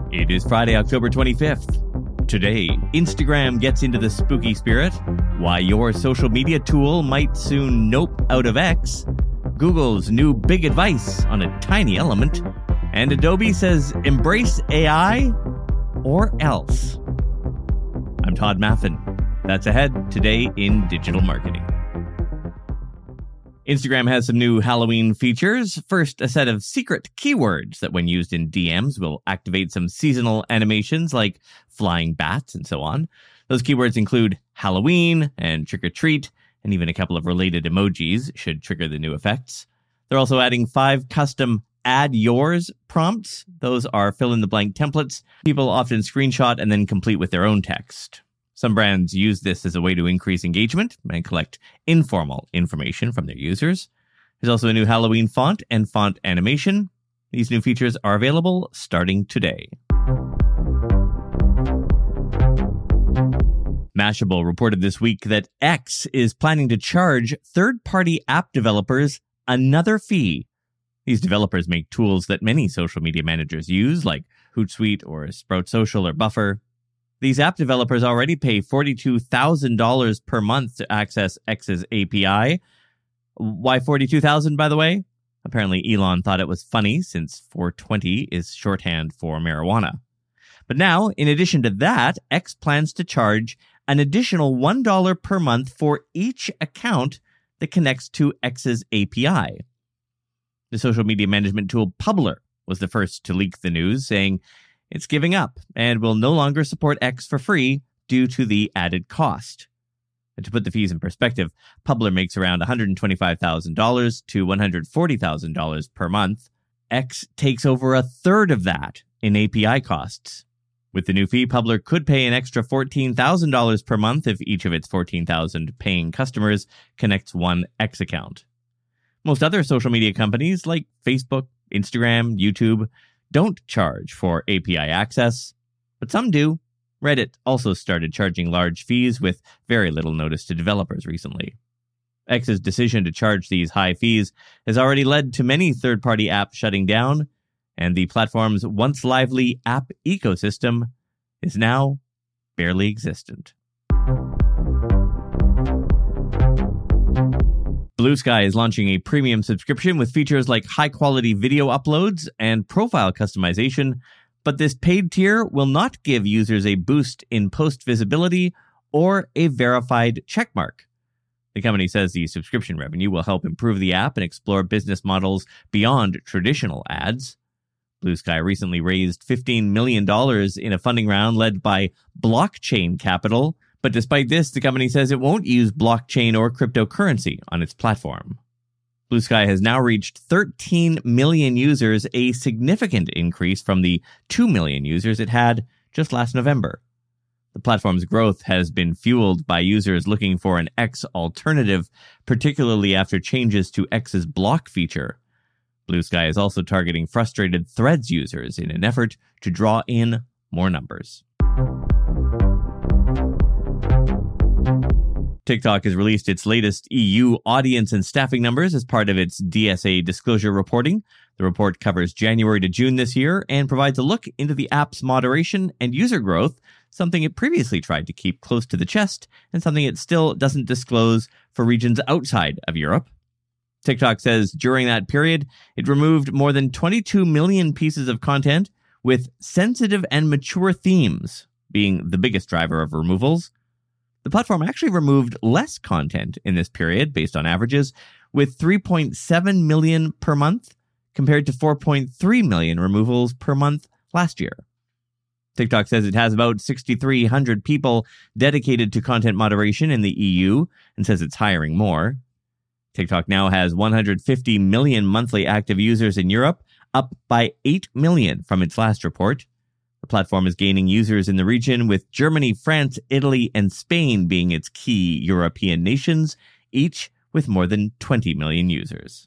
It is Friday, October 25th. Today, Instagram gets into the spooky spirit, why your social media tool might soon nope out of X, Google's new big advice on a tiny element, and Adobe says embrace AI or else. I'm Todd Maffin. That's ahead today in digital marketing. Instagram has some new Halloween features. First, a set of secret keywords that when used in DMs will activate some seasonal animations like flying bats and so on. Those keywords include Halloween and trick-or-treat, and even a couple of related emojis should trigger the new effects. They're also adding 5 custom Add Yours prompts. Those are fill-in-the-blank templates people often screenshot and then complete with their own text. Some brands use this as a way to increase engagement and collect informal information from their users. There's also a new Halloween font and font animation. These new features are available starting today. Mashable reported this week that X is planning to charge third-party app developers another fee. These developers make tools that many social media managers use, like Hootsuite or Sprout Social or Buffer. These app developers already pay $42,000 per month to access X's API. Why $42,000, by the way? Apparently Elon thought it was funny since 420 is shorthand for marijuana. But now, in addition to that, X plans to charge an additional $1 per month for each account that connects to X's API. The social media management tool Publer was the first to leak the news, saying it's giving up and will no longer support X for free due to the added cost. And to put the fees in perspective, Publer makes around $125,000 to $140,000 per month. X takes over a third of that in API costs. With the new fee, Publer could pay an extra $14,000 per month if each of its 14,000 paying customers connects one X account. Most other social media companies like Facebook, Instagram, YouTube don't charge for API access, but some do. Reddit also started charging large fees with very little notice to developers recently. X's decision to charge these high fees has already led to many third-party apps shutting down, and the platform's once lively app ecosystem is now barely existent. Bluesky is launching a premium subscription with features like high-quality video uploads and profile customization, but this paid tier will not give users a boost in post visibility or a verified checkmark. The company says the subscription revenue will help improve the app and explore business models beyond traditional ads. Bluesky recently raised $15 million in a funding round led by Blockchain Capital, but despite this, the company says it won't use blockchain or cryptocurrency on its platform. Bluesky has now reached 13 million users, a significant increase from the 2 million users it had just last November. The platform's growth has been fueled by users looking for an X alternative, particularly after changes to X's block feature. Bluesky is also targeting frustrated Threads users in an effort to draw in more numbers. TikTok has released its latest EU audience and staffing numbers as part of its DSA disclosure reporting. The report covers January to June this year and provides a look into the app's moderation and user growth, something it previously tried to keep close to the chest and something it still doesn't disclose for regions outside of Europe. TikTok says during that period, it removed more than 22 million pieces of content, with sensitive and mature themes being the biggest driver of removals. The platform actually removed less content in this period based on averages, with 3.7 million per month compared to 4.3 million removals per month last year. TikTok says it has about 6,300 people dedicated to content moderation in the EU and says it's hiring more. TikTok now has 150 million monthly active users in Europe, up by 8 million from its last report. The platform is gaining users in the region, with Germany, France, Italy, and Spain being its key European nations, each with more than 20 million users.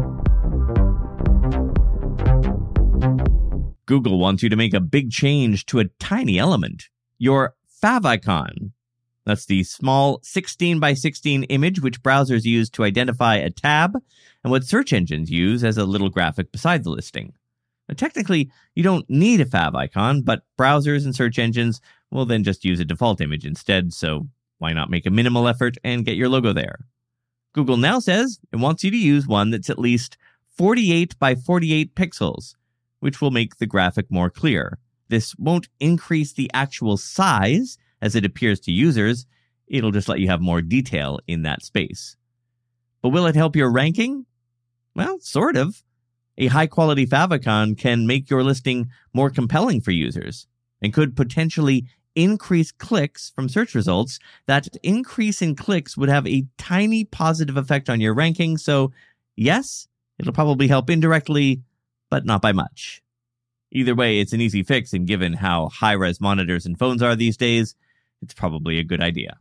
Google wants you to make a big change to a tiny element, your favicon. That's the small 16 by 16 image which browsers use to identify a tab and what search engines use as a little graphic beside the listing. Now, technically, you don't need a fav icon, but browsers and search engines will then just use a default image instead, so why not make a minimal effort and get your logo there? Google now says it wants you to use one that's at least 48 by 48 pixels, which will make the graphic more clear. This won't increase the actual size as it appears to users. It'll just let you have more detail in that space. But will it help your ranking? Well, sort of. A high-quality favicon can make your listing more compelling for users and could potentially increase clicks from search results. That increase in clicks would have a tiny positive effect on your ranking, so yes, it'll probably help indirectly, but not by much. Either way, it's an easy fix, and given how high-res monitors and phones are these days, it's probably a good idea.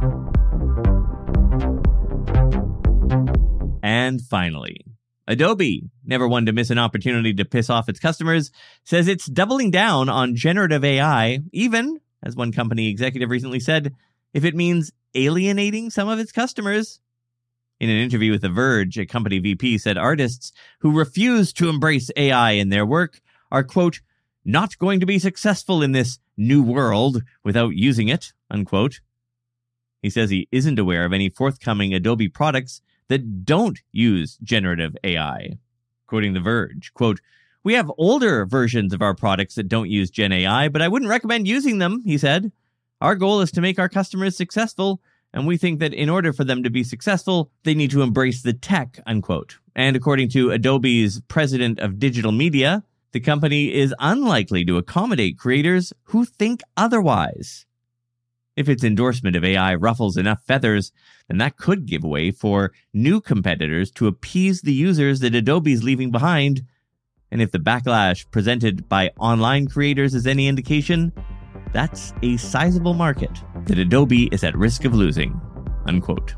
And finally, Adobe, never one to miss an opportunity to piss off its customers, says it's doubling down on generative AI, even, as one company executive recently said, if it means alienating some of its customers. In an interview with The Verge, a company VP said artists who refuse to embrace AI in their work are, quote, not going to be successful in this new world without using it, unquote. He says he isn't aware of any forthcoming Adobe products that don't use generative AI. Quoting The Verge, quote, we have older versions of our products that don't use Gen AI, but I wouldn't recommend using them, he said. Our goal is to make our customers successful, and we think that in order for them to be successful, they need to embrace the tech, unquote. And according to Adobe's president of digital media, the company is unlikely to accommodate creators who think otherwise. If its endorsement of AI ruffles enough feathers, then that could give way for new competitors to appease the users that Adobe's leaving behind. And if the backlash presented by online creators is any indication, that's a sizable market that Adobe is at risk of losing, unquote.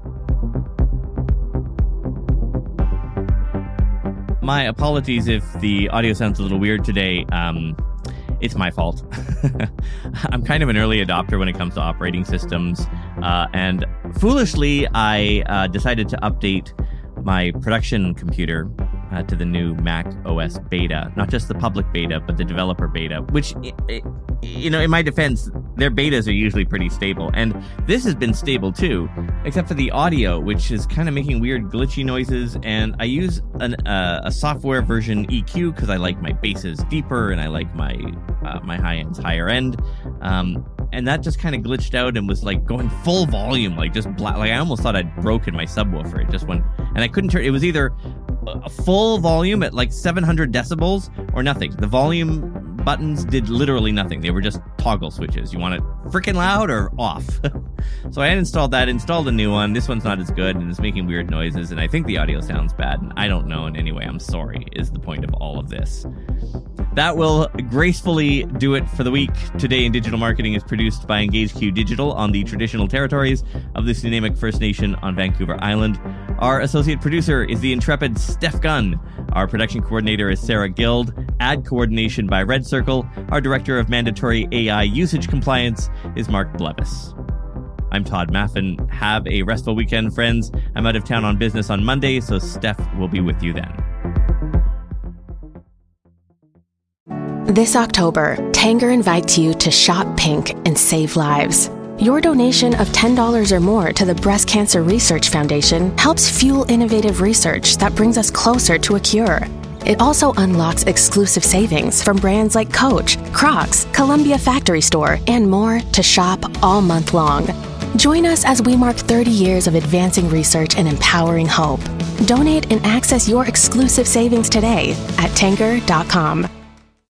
My apologies if the audio sounds a little weird today. It's my fault. I'm kind of an early adopter when it comes to operating systems. And foolishly, I decided to update my production computer to the new Mac OS beta. Not just the public beta, but the developer beta, which, in my defense, their betas are usually pretty stable. And this has been stable too, except for the audio, which is kind of making weird glitchy noises. And I use a software version EQ because I like my basses deeper and I like my high ends higher end. And that just kind of glitched out and was like going full volume, like just black. Like I almost thought I'd broken my subwoofer. It just went, and I couldn't turn. It was either a full volume at like 700 decibels or nothing. The volume buttons did literally nothing. They were just toggle switches. You want it freaking loud or off? So I installed a new one. This one's not as good and it's making weird noises, and I think the audio sounds bad, and I don't know in any way. I'm sorry, is the point of all of this. That will gracefully do it for the week. Today in Digital Marketing is produced by EngageQ Digital on the traditional territories of the Snuneymuxw First Nation on Vancouver Island. Our associate producer is the intrepid Steph Gunn. Our production coordinator is Sarah Guild. Ad coordination by Red Circle. Our director of mandatory AI usage compliance is Mark Blevis. I'm Todd Maffin. Have a restful weekend, friends. I'm out of town on business on Monday, so Steph will be with you then. This October, Tanger invites you to shop pink and save lives. Your donation of $10 or more to the Breast Cancer Research Foundation helps fuel innovative research that brings us closer to a cure. It also unlocks exclusive savings from brands like Coach, Crocs, Columbia Factory Store, and more to shop all month long. Join us as we mark 30 years of advancing research and empowering hope. Donate and access your exclusive savings today at Tanger.com.